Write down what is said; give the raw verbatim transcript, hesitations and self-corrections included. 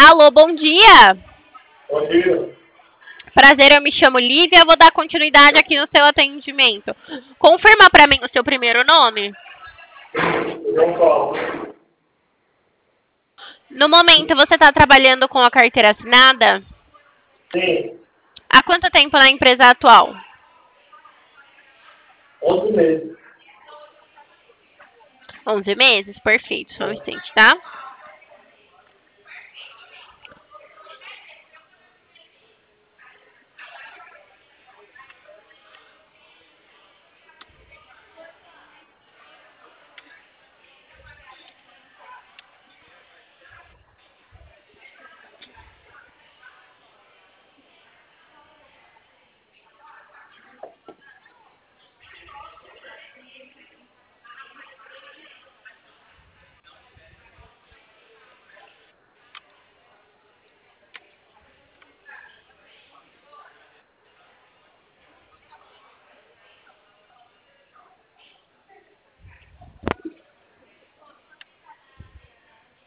Alô, bom dia. Bom dia. Prazer, eu me chamo Lívia, vou dar continuidade aqui no seu atendimento. Confirma para mim o seu primeiro nome. João Paulo. No momento, você está trabalhando com a carteira assinada? Sim. Há quanto tempo na empresa atual? onze meses. onze meses? Perfeito, só um instante, tá?